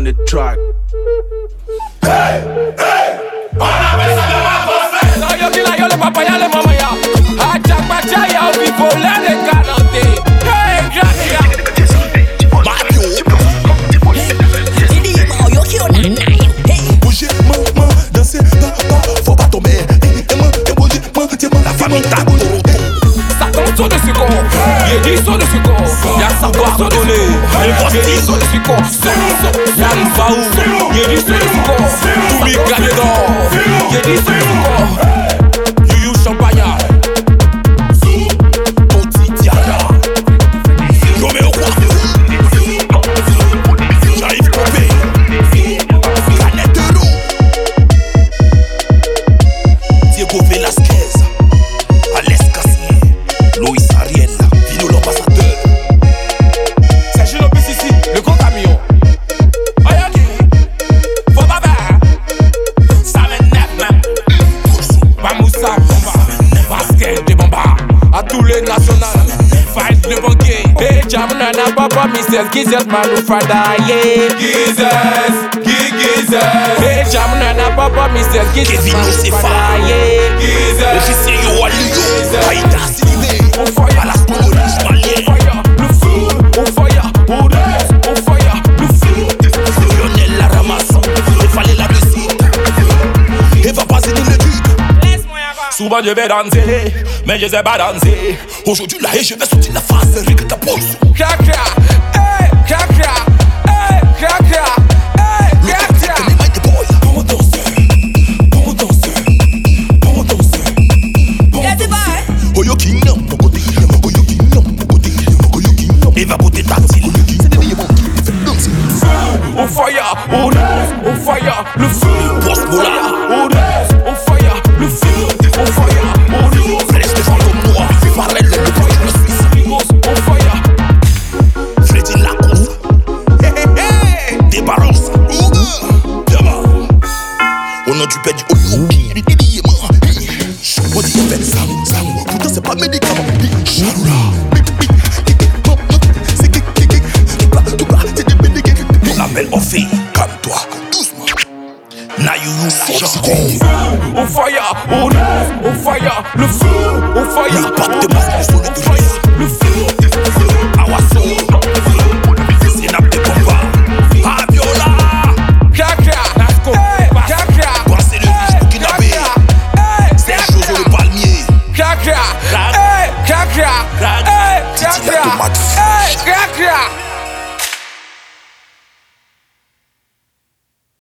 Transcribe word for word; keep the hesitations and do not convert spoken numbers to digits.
on the track. Hey, hey, on appelle ça de ma grosse. Non, yo, qui la yo, le papa, ya, le maman, ya. Hacha, pacha, ya, au vivo, là, les galantés. Hey, Jack, ya. Bouger, maman, danser, papa, faut pas tomber. Bouger, maman, tiens, la famille t'a ça tombe sur le sucre, y'a dit sur le sucre, y'a savoir donner, y'a dit sur le sucre, y'a une faou, y'a dit sur le sucre, tout lui gagne d'or, y'a dit sur le sucre, you you champagne, Toti Diana, Roméo Croix, j'arrive coupé, Planète de l'eau, Diego Velasquez, Alex Cassier, Louis Ariel, Vino l'ambassadeur. Sergio Lopez ici, le gros camion. Oyaki, faut pas faire. Ça m'énerve même. Bamoussa, bomba. Basket de bomba. À tous les nationales. Fight le banquier. Hey, Jamnana, papa, Mister Gizes, Manu Fada, yeah. Gizes, Gizes. Hey, Jamnana, papa, Mister Gizes, Manu Fada, yeah. Gizes. Officier Yo Aliyo, Aïda Silibé, On fire, à la police on malienne. fire, le feu, on fire, on reste, on fire, le feu. Lionel la ramasse, il fallait la réussite. Et va passer dans le truc. Souvent je vais danser, mais je sais pas danser. Aujourd'hui là, et je vais sortir la face, Rick Capos. Kaka, hey, kaka, hey, kaka, hey, Le kaka. tactique, les mains des boys. Bon danseur, bon danseur, bon danseur, bon danseur. Oyo Kingdom, mon côté, Oyo Kingdom, mon côté, Oyo Kingdom. Et va botter tactile. C'est des meilleurs mots qui fait danser. On fire, on reste, on fire, le feu. Boss Bola, On reste, on fire, le feu. On fire, on reste, Flèche de fantôme noir, Farrell, le projet de Suisse. on fire. Freddy Lacoste, hey, hey, hey. Des balances, Ouga, au nom du père du Oyo King, il dit on dit qu'il fait ça, ça, pourtant c'est pas médicament. C'est qui, qui, qui, tout bas, tout bas, c'est des médicaments. On appelle Orphée, calme-toi, doucement. Nayu, On fire, on reste, on fire, le feu. On fire, l'impact de ma on fire, le feu.